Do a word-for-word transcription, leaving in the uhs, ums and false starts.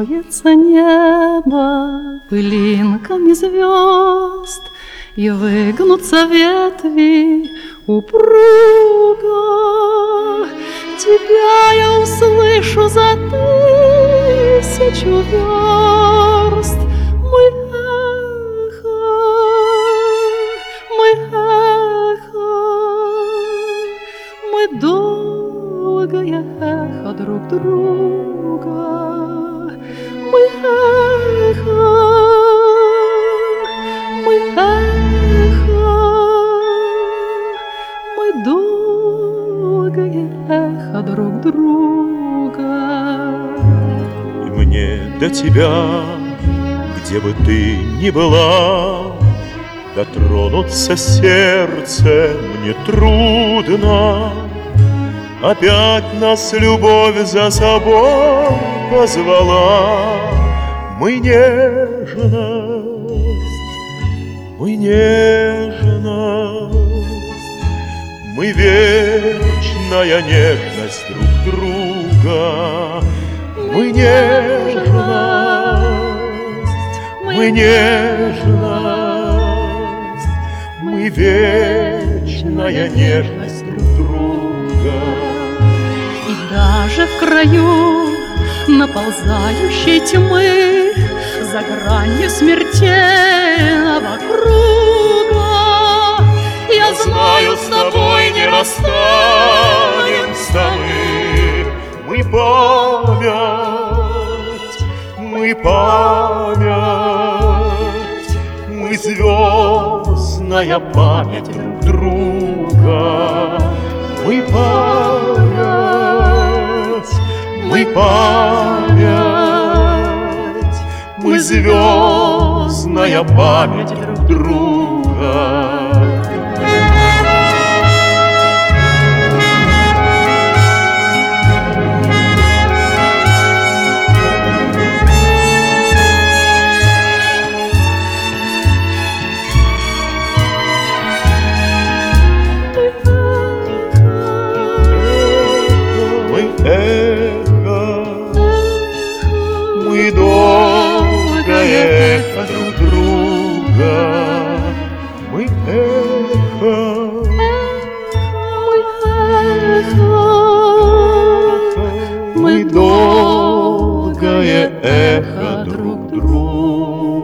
покроется небо пылинками звезд, и выгнутся ветви упруго. Тебя я услышу за тысячу верст, мой эхо, мой эхо, мы долгое эхо друг друга, мы эхо, мы эхо, мы долгое эхо друг друга. И мне до тебя, где бы ты ни была, дотронуться сердце мне трудно. Опять нас любовь за собой позвала. Мы нежность, мы нежность, мы вечная нежность друг друга. Мы нежность, мы нежность, мы вечная нежность друг друга. И даже в краю наползающей тьмы, за гранью смертельного круга, я знаю, с тобой не расстанемся мы. Мы память, мы память, мы звездная память друг друга. Мы память, мы память, мы звездная память друг друга. Мы долгое эхо друг друга. Мы эхо, мы мы долгое эхо друг друга.